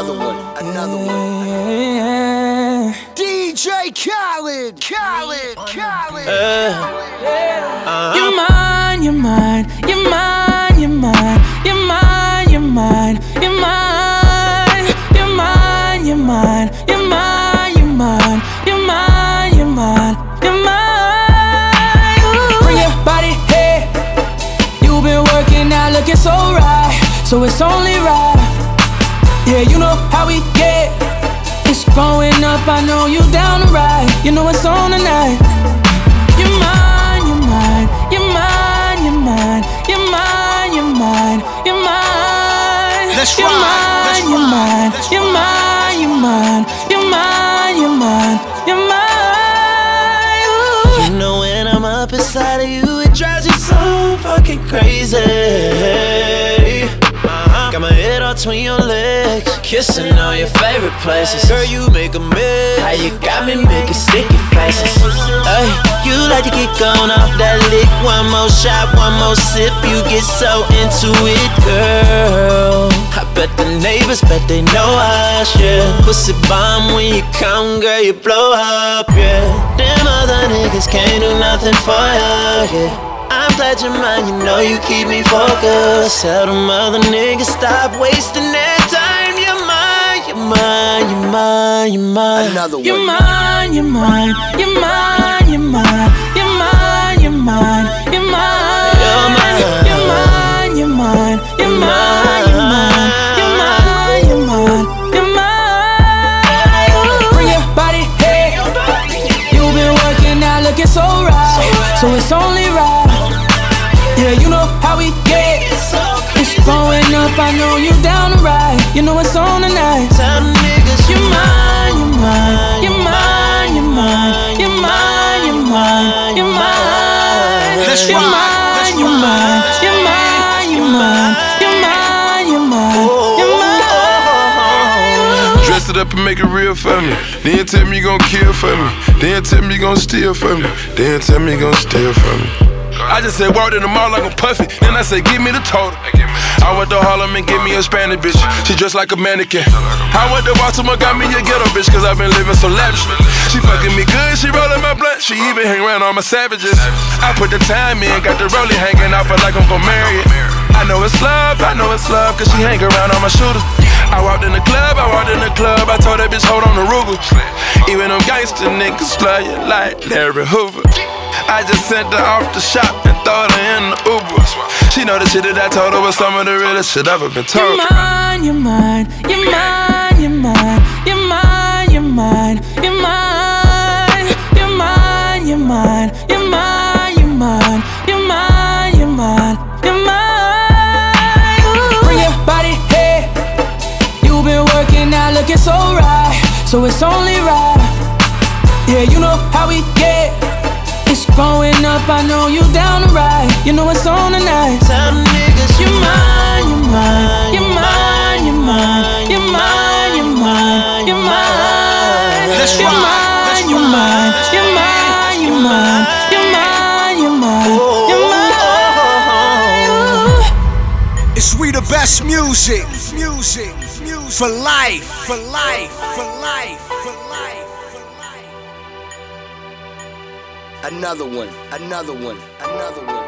Another one, another one. DJ Khaled. You're mine, you're mine, you're mine, you're mine, you're mine, you're mine, you're mine, you're mine, you're mine, you're mine, you're mine, you're mine, you're mine, you're mine. Bring your body here. You've been working out, looking so right, so it's only right. Yeah, you know how we get. It's going up, I know you down to ride. You know it's on tonight. You're mine, you're mine, you're mine, you're mine, you're mine, you're mine, you're mine. You're mine, you're mine, you're mine, you're mine, you're mine, you're mine, you're mine. You know when I'm up inside of you, it drives you so fucking crazy. Got my head all between your legs, kissing all your favorite places. Girl, you make a mess. How you got me making sticky faces? Ay, you like to get gone off that lick. One more shot, one more sip. You get so into it, girl. I bet the neighbors bet they know us, yeah. Pussy bomb when you come, girl, you blow up, yeah. Them other niggas can't do nothing for you, yeah. I'm glad you're mine, you know you keep me focused. Tell them other niggas stop wasting their time. You're mine, you're mine, you're mine, you're mine. Another one. You're mine, you're mine, you're mine, you're mine, you're mine, you're mine, you're mine. You're mine, you're mine, you're mine, you're mine, you're mine, you're mine, you're mine. Bring your body here. You've been working out, looking so right, so it's only right. Yeah, you know how we get. It's going up, I know you down to ride. You know it's on tonight. Tell them niggas you're mine, you're mine, you're mine, you're mine, you're mine, you're mine, you're mine. You're mine, you're mine, you're mine, you're mine, you're mine, you're mine, you're mine. Dress it up and make it real for me. Then tell me you gon' kill for me. Then tell me you gon' steal for me. Then tell me you gon' steal for me. I just said walked in the mall like I'm puffy. Then I said give me the total. I went to Harlem and gave me a Spanish bitch. She dressed like a mannequin. I went to Baltimore, got me a ghetto bitch, cause I've been living so lavish. She fucking me good, she rollin' my blunt. She even hang around all my savages. I put the time in, got the rollie hanging out, feel like I'm gon' marry it. I know it's love, cause she hang around all my shooters. I walked in the club, I told that bitch hold on the Ruger. Even them gangster niggas love you like Larry Hoover. I just sent her off the shop and throwed her in the Uber. She know the shit that I told her was some of the realest shit I've ever been told. You're mine, you're mine, you're mine, you're mine, you're mine, you're mine, you're mine, you're mine, you're mine, you're mine, you're mine, you're mine, you're mine, you're mine. Bring your body here. You've been working out, looking so right, so it's only right. Yeah, you know how we get. It's going up, I know you down to ride. You know it's on tonight. Tell them niggas you're mine, you're mine, you're mine, you're mine, you're mine, you're mine, you're mine. You're mine, you're mine, you're mine, you're mine, you're mine, you're mine, you're mine. It's we the best music. For life, for life, for life, for life. Another one, another one, another one.